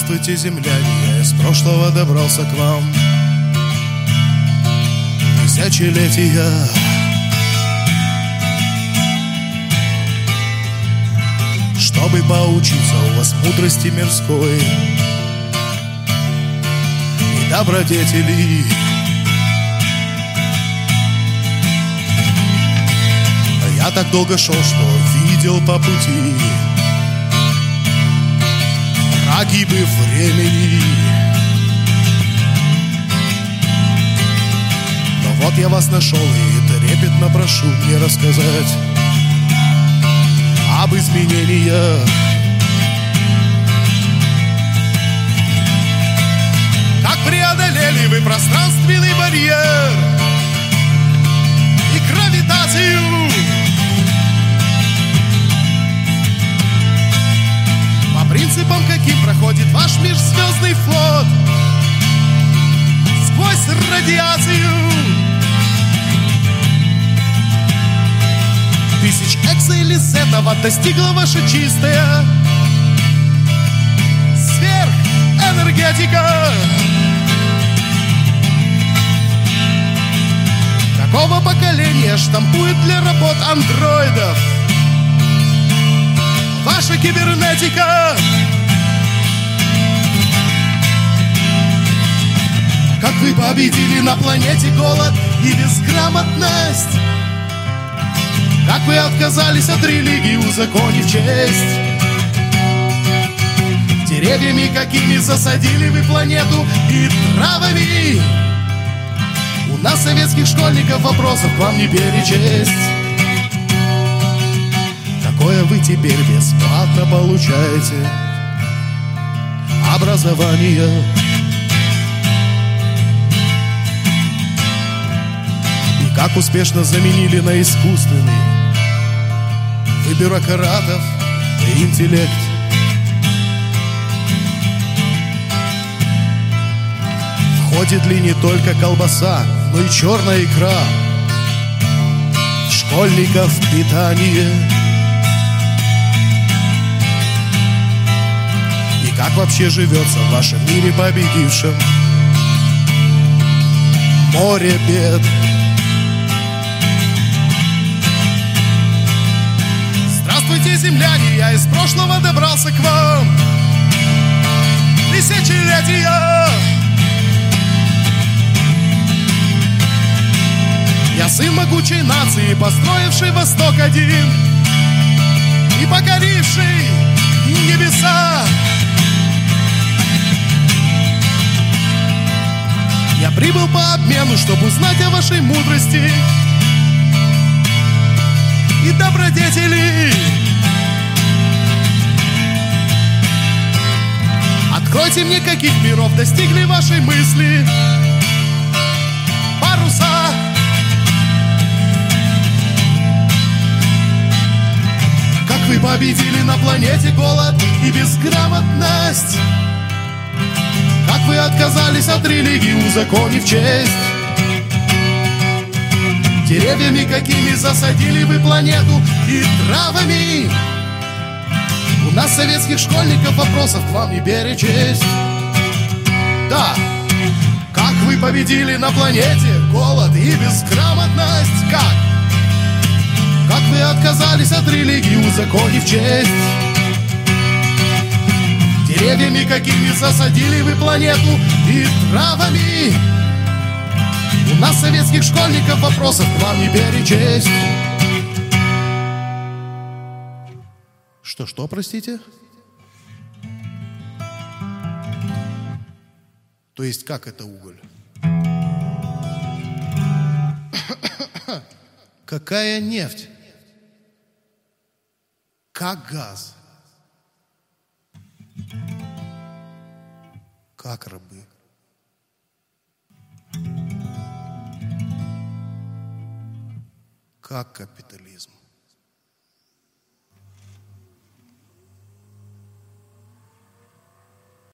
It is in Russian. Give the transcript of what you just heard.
Здравствуйте, земляне, я из прошлого добрался к вам. Тысячелетия чтобы поучиться у вас мудрости мирской и добродетели. Я так долго шел, что видел по пути прогибы времени. Но вот я вас нашел и трепетно прошу мне рассказать об изменениях. Как преодолели вы пространственный барьер и гравитацию? По принципам, каким проходит ваш межзвездный флот сквозь радиацию тысяч экзоэлизетов достигла ваша чистая сверхэнергетика. Какого поколения штампует для работ андроидов ваша кибернетика? Как вы победили на планете голод и безграмотность? Как вы отказались от религии, узаконив честь? Деревьями какими засадили вы планету и травами? У нас, советских школьников, вопросов к вам не перечесть. Какое вы теперь бесплатно получаете образование? И как успешно заменили на искусственный вы бюрократов и интеллект? Входит ли не только колбаса, но и черная икра в школьников питание? И как вообще живется в вашем мире победившем море бед? Здравствуйте, земляне, я из прошлого добрался к вам. Тысячелетия. Я сын могучей нации, построивший Восток-1 и покоривший небеса. Я прибыл по обмену, чтобы узнать о вашей мудрости и добродетели. Откройте мне, каких миров достигли вашей мысли паруса. Как вы победили на планете голод и безграмотность? Как вы отказались от религии, узаконив честь? Деревьями какими засадили вы планету и травами? У нас, советских школьников, вопросов к вам не перечесть. Да, как вы победили на планете голод и безграмотность? Как? Как вы отказались от религии, узаконив честь? Деревьями какими засадили вы планету и травами? У нас, советских школьников, вопросов к вам не перечесть. Что, простите? То есть как это уголь? Какая нефть? Как газ? Как рабы? Как капитализм?